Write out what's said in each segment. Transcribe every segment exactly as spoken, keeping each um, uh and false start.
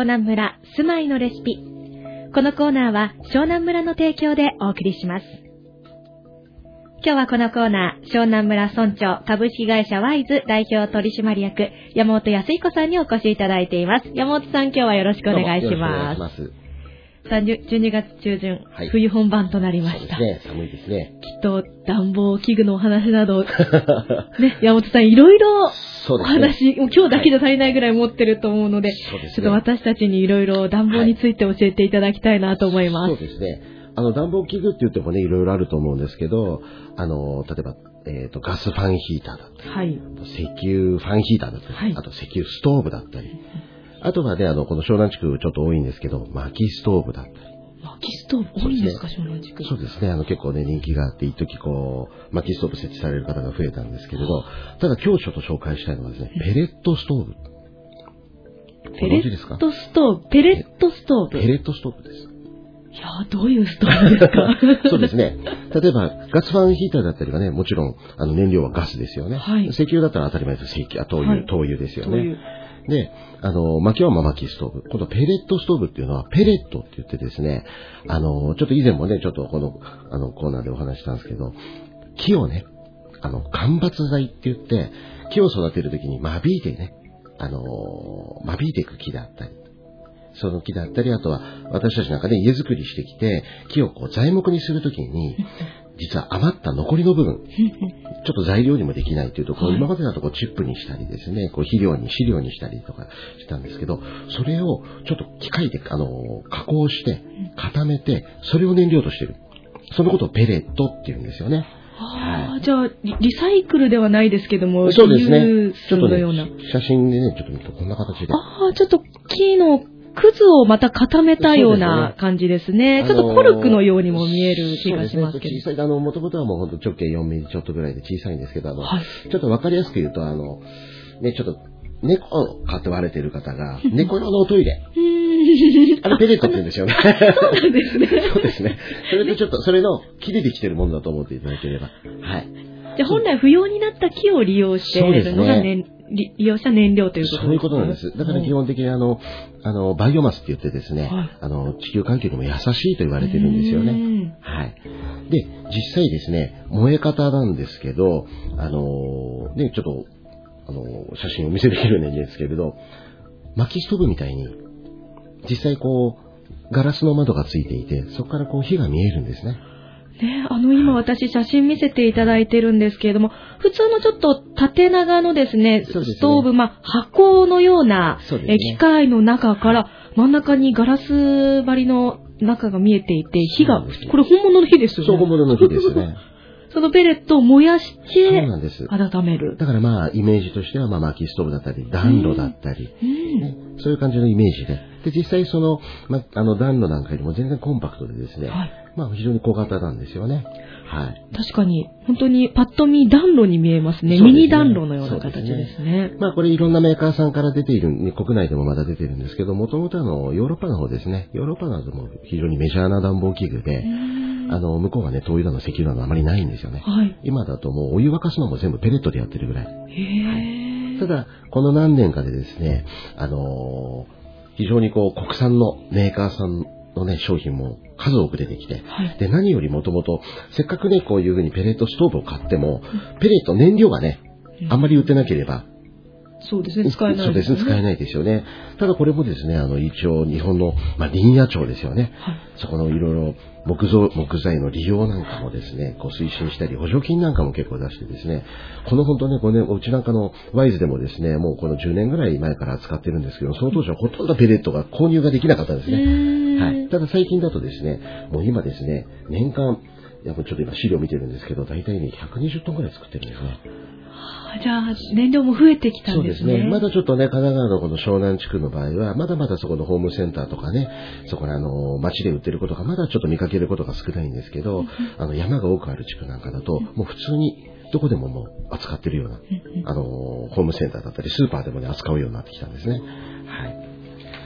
湘南村住まいのレシピ。このコーナーは湘南村の提供でお送りします。今日はこのコーナー、湘南村村長株式会社ワイズ代表取締役山本康彦さんにお越しいただいています。山本さん、今日はよろしくお願いします。さんじゅうにがつ中旬、はい、冬本番となりました。 そうですね、寒いですね。 きっと暖房器具のお話など、ね、山本さんいろいろお話、ね、もう今日だけで足りないぐらい持ってると思うので、はい、そうですね、ちょっと私たちにいろいろ暖房について教えていただきたいなと思います。 はい、そうですね。あの暖房器具って言ってもね、いろいろあると思うんですけど、あの例えば、えーと、ガスファンヒーターだったり、はい、石油ファンヒーターだったり、はい、あと石油ストーブだったり、あとはね、あの、この湘南地区ちょっと多いんですけど、薪ストーブだったり。 薪ストーブ多いんですか、湘南地区。 そうですね、あの、結構ね、人気があって、一時こう、薪ストーブ設置される方が増えたんですけれど、ただ今日ちょっと紹介したいのはですね、ペレットストーブ。 ペレットストーブペレットストーブペレットストーブです。 いやー、どういうストーブですかそうですね。例えば、ガスファンヒーターだったりはね、もちろん、あの、燃料はガスですよね。はい、石油だったら当たり前です。石油、灯油、はい、灯油ですよね。で、あの、薪はまあ薪ストーブ。このペレットストーブっていうのは、ペレットって言ってですね、あの、ちょっと以前もね、ちょっとこの、あの、コーナーでお話したんですけど、木をね、あの、間伐材って言って、木を育てるときに間引いてね、あの、間引いていく木だったり、その木だったり、あとは私たちなんかね、家づくりしてきて、木をこう材木にするときに、実は余った残りの部分、ちょっと材料にもできないというと、こう今までだとこうチップにしたりですね、こう肥料に、飼料にしたりとかしたんですけど、それをちょっと機械で、あの、加工して、固めて、それを燃料としている。そのことをペレットって言うんですよね。 ああ、じゃあリ、リサイクルではないですけども、 そうですね。 ちょっとね、 写真でね、ちょっと見るとこんな形で。 ああ、ちょっと木のくずをまた固めたような感じですね。すね、ちょっとコルクのようにも見える気がしますけど。 そうですね、小さい、あの、もともとはもうほんと直径よんミリちょっとぐらいで小さいんですけど、あの、はい、ちょっとわかりやすく言うと、あの、ね、ちょっと、猫を飼われてる方が、猫用のおトイレ。あれペレットって言うんですよね。 そうなんですね。 そうですね。それとちょっと、それの木でできてるものだと思っていただければ。はい。 じゃあ本来不要になった木を利用しているのが、ね、利用した燃料ということですね。 そういうことなんです。だから基本的にあの、あの、バイオマスって言ってですね、はい、あの、地球環境にも優しいと言われてるんですよね。はい。で、実際ですね、燃え方なんですけど、あの、ね、ちょっと、あの、写真を見せてくれるんですけれど、薪ストーブみたいに、実際こう、ガラスの窓がついていて、そこからこう火が見えるんですね。 ね、あの今私写真見せていただいてるんですけれども、普通のちょっと縦長のですね、ストーブ、まあ箱のようなえ機械の中から真ん中にガラス張りの中が見えていて、火が、これ本物の火ですよね。 そう、本物の火ですね。 そのペレットを燃やして温める。 だからまあイメージとしてはまあ薪ストーブだったり暖炉だったり、ね、そういう感じのイメージで、で実際その、ま、あの暖炉なんかよりも全然コンパクトでですね、はい、まあ非常に小型なんですよね。はい。 確かに本当にパッと見暖炉に見えますね。ミニ暖炉のような形ですね。 まあこれいろんなメーカーさんから出ている、国内でもまだ出てるんですけど、もともとあのヨーロッパの方ですね。ヨーロッパなども非常にメジャーな暖房器具で、あの向こうはね灯油だの石油だのあまりないんですよね。はい、今だともうお湯沸かすのも全部ペレットでやってるぐらい。へー、はい、ただこの何年かでですね、あのー、非常にこう国産のメーカーさんのね商品も数多く出てきて、はい、で何よりもともとせっかくねこういうふうにペレットストーブを買っても、うん、ペレット燃料がねあんまり売ってなければ、 そうですね、使えないですね。 そうですね、使えないですよね。ただこれもですね、あの、一応日本の、まあ、林野庁ですよね。はい、そこのいろいろ木造、木材の利用なんかもですね、こう推進したり、補助金なんかも結構出してですね、この本当ね、これね、うちなんかのワイズでもですね、もうこのじゅうねんぐらい前から使ってるんですけど、その当時はほとんどペレットが購入ができなかったんですね。はい。ただ最近だとですね、もう今ですね、年間、やっぱちょっと今資料見てるんですけど、大体ね、ひゃくにじゅっトンぐらい作ってるんですね。 じゃあ、燃料も増えてきたんですね。そうですね。 まだちょっとね、神奈川のこの湘南地区の場合は、まだまだそこのホームセンターとかね、そこのあの、街で売ってることがまだちょっと見かけることが少ないんですけど、うん、あの、山が多くある地区なんかだと、もう普通にどこでももう扱ってるような、うん、あの、ホームセンターだったり、スーパーでもね、扱うようになってきたんですね。はい。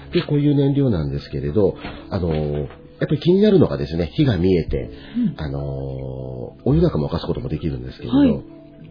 で、こういう燃料なんですけれど、あの、やっぱり気になるのがですね、火が見えて、うん、あの、お湯なんかも沸かすこともできるんですけれど、はい、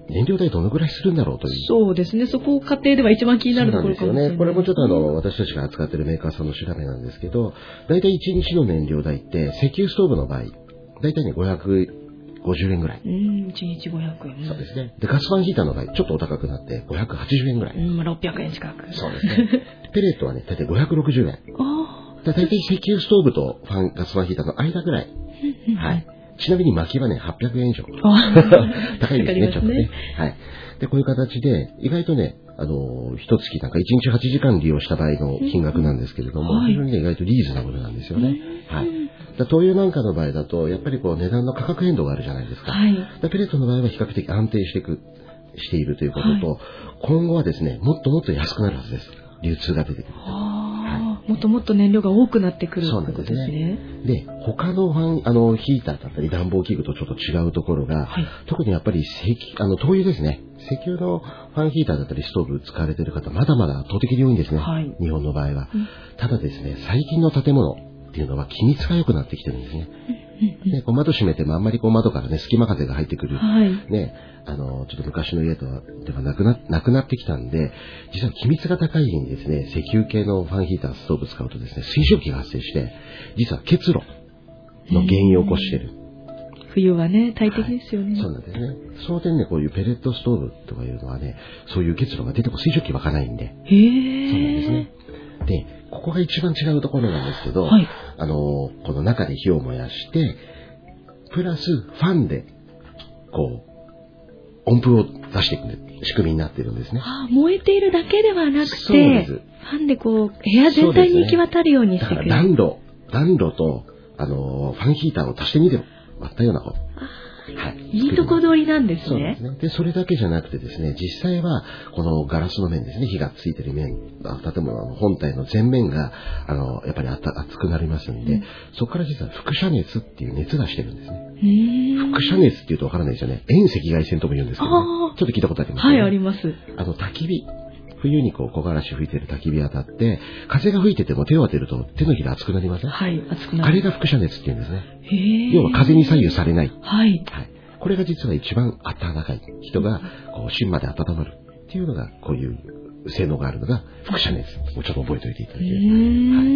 燃料代どのぐらいするんだろうという。 そうですね。そこを家庭では一番気になるところかもしれない。 そうなんですよね。これもちょっとあの、私たちが扱っているメーカーさんの調べなんですけど、だいたいいちにちの燃料代って石油ストーブの場合、だいたいね、ごひゃくごじゅうえんぐらい。 うん、いちにちごひゃくえん。 そうですね。で、ガスファンヒーターの場合、ちょっとお高くなってごひゃくはちじゅうえんぐらい。 うん、ろっぴゃくえん近く。 そうですね。ペレットはね、だいたいごひゃくろくじゅうえん。 ああ。 だいたい石油ストーブとファン、ガスファンヒーターの間ぐらい。はい。ちなみに薪はね、はっぴゃくえん以上。高いですね、ちょっとね。はい。で、こういう形で、意外とね、あの、一月なんかいちにちはちじかん利用した場合の金額なんですけれども、非常にね、意外とリーズナブルなんですよね。はい。だ灯油なんかの場合だと、やっぱりこう値段の価格変動があるじゃないですか。はい。だペレットの場合は比較的安定していく、しているということと、はい、今後はですね、もっともっと安くなるはずです。流通が出てくる。 はい、もっともっと燃料が多くなってくるってことですね。そうなんですね。で、他のファン、あの、ヒーターだったり暖房器具とちょっと違うところが、はい、特にやっぱり石、あの、灯油ですね。石油のファンヒーターだったりストーブ使われている方、まだまだ圧倒的に多いんですね。はい、日本の場合は、うん。ただですね、最近の建物っていうのは気密が良くなってきてるんですね。で、こう窓閉めてもあんまりこう窓からね、隙間風が入ってくる。はい、ね、あの、ちょっと昔の家とは、ではなくな、なくなってきたんで、実は気密が高い家にですね、石油系のファンヒーター、ストーブ使うとですね、水蒸気が発生して、実は結露の原因を起こしている。 冬はね、大敵ですよね。 はい、そうなんですね。その点ね、こういうペレットストーブとかいうのはね、そういう結露が出ても水蒸気湧かないんで。へー。 そうなんですね。で、ここが一番違うところなんですけど、はい、あの、この中で火を燃やして、プラスファンで、こう、音符を出していく仕組みになっているんですね。 ああ、燃えているだけではなくて、そうです。ファンでこう、部屋全体に行き渡るようにしてくれる。 だから暖炉、暖炉と、あの、ファンヒーターを足してにでも割ったようなこと。 はい。いいとこ取りなんですね。 そうですね。で、それだけじゃなくてですね、実際は、このガラスの面ですね、火がついてる面、建物の本体の前面が、あの、やっぱりあった熱くなりますんで、うん、そこから実は輻射熱っていう熱がしてるんですね。輻射熱っていうとわからないですよね。遠赤外線とも言うんですけどね。ちょっと聞いたことありますね。 はい、あります。 あの、焚き火。冬にこう木枯らし吹いてる焚き火当たって、風が吹いてても手を当てると手のひら熱くなりません？ はい、熱くなる。 あれが輻射熱っていうんですね。 へー。 要は風に左右されない。 はい。 はい。これが実は一番暖かい。人がこう芯まで温まるっていうのが、こういう性能があるのが輻射熱をちょっと覚えておいていただければ。はい。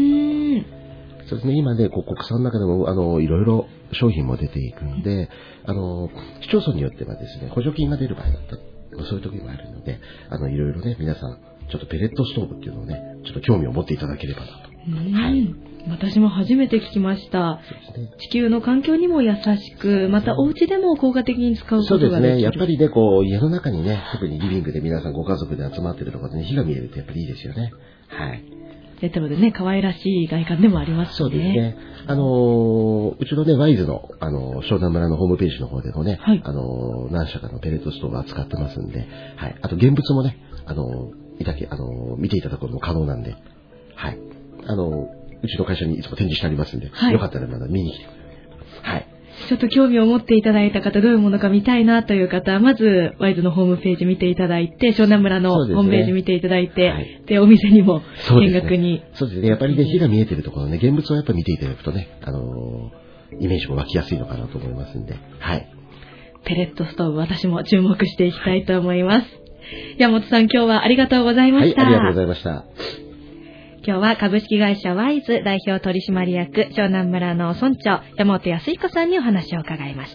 そうですね。今ね、こう国産の中でも、あの、いろいろ商品も出ていくんで、あの、市町村によってはですね、補助金が出る場合だったり、そういう時もあるので、あの、いろいろね、皆さん、ちょっとペレットストーブっていうのをね、ちょっと興味を持っていただければなと。 はい。私も初めて聞きました。そうですね。地球の環境にも優しく、またお家でも効果的に使うことができる。 そうですね。やっぱりね、こう、家の中にね、特にリビングで皆さんご家族で集まってるとかでね、火が見えるとやっぱりいいですよね。はい。 レトロでね、可愛らしい外観でもありますね。 そうですね。あのー、うちのね、ワイズの、あのー、湘南村のホームページの方でもね、はい、あのー、何社かのペレットストーブを扱ってますんで、はい。あと現物もね、あのー、いたけ、あのー、見ていただくことも可能なんで、はい。あのー、うちの会社にいつも展示してありますんで、はい、よかったらまだ見に来てください。はい。 ちょっと興味を持っていただいた方、どういうものか見たいなという方、まず、ワイズのホームページ見ていただいて、湘南村のホームページ見ていただいて、で、ねはい、でお店にも見学に。 そうですね。やっぱりね、火が見えてるところね、現物をやっぱ見ていただくとね、あのー、イメージも湧きやすいのかなと思いますんで、はい。 ペレットストーブ、私も注目していきたいと思います。はい、山本さん、今日はありがとうございました。 はい、ありがとうございました。 今日は株式会社ワイズ代表取締役湘南村の村長山本康彦さんにお話を伺いました。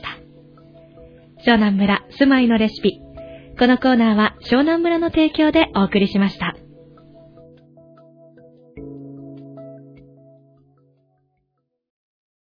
湘南村住まいのレシピ。このコーナーは湘南村の提供でお送りしました。